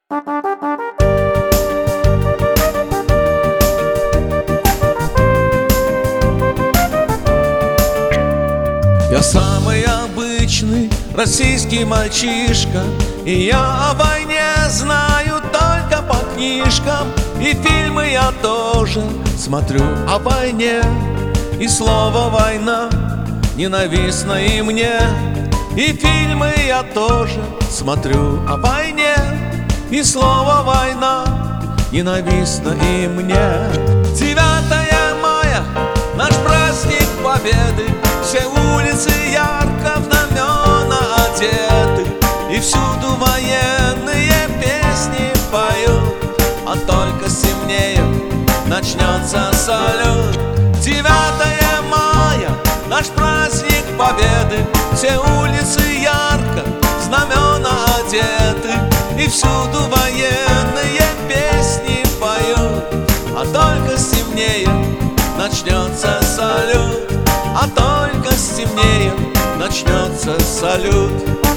Я самый обычный российский мальчишка, и я о войне знаю только по книжкам. И фильмы я тоже смотрю о войне, и слово «война» ненавистно и мне. И фильмы я тоже смотрю о войне, и слово «война» ненавистно и мне. 9 мая — наш праздник победы, все улицы ярко в знамена одеты, и всюду военные песни поют, а только стемнеет — начнется салют. 9 мая — наш праздник победы, все улицы ярко в знамена одеты, и всюду военные песни поют, а только стемнеет — начнется салют. А только стемнеет — начнется салют.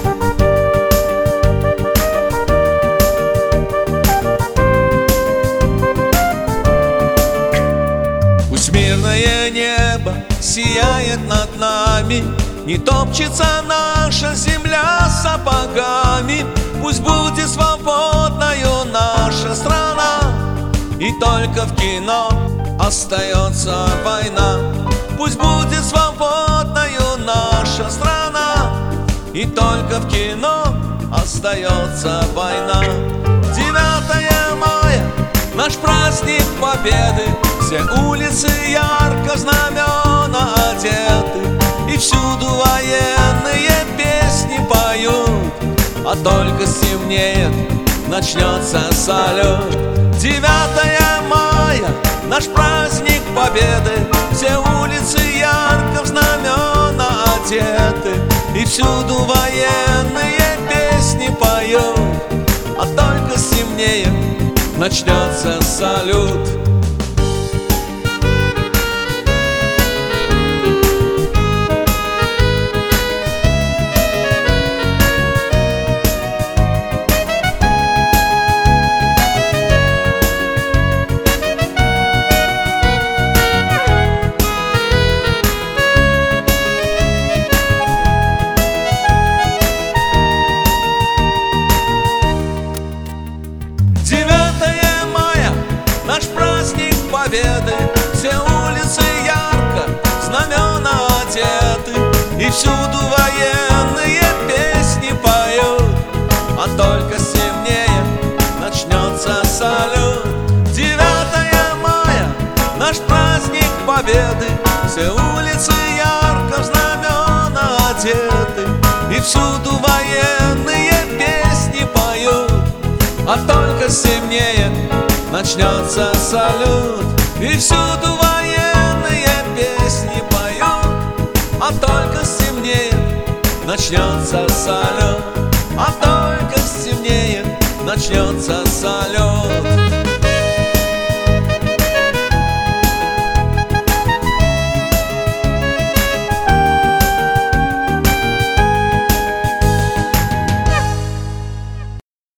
Пусть мирное небо сияет над нами, не топчется наша земля сапогами. Пусть будет свободною наша страна, и только в кино остается война. Пусть будет свободною наша страна, и только в кино остается война. 9 мая — наш праздник победы, все улицы ярко в знамена одеты, и всюду военные песни поют, а только стемнеет — начнется салют. 9 мая — наш праздник победы, все улицы ярко в знамена одеты, и всюду военные песни поют, а только стемнеет — начнется салют. Наш праздник победы, все улицы ярко в знамена одеты, и всюду военные песни поют, а только стемнеет — начнется салют. 9 мая — наш праздник победы, все улицы ярко в знамена одеты, и всюду военные песни поют, а только стемнеет — начнется салют. И всюду военные песни поют, а только стемнеет — начнется салют. А только стемнеет — начнется салют.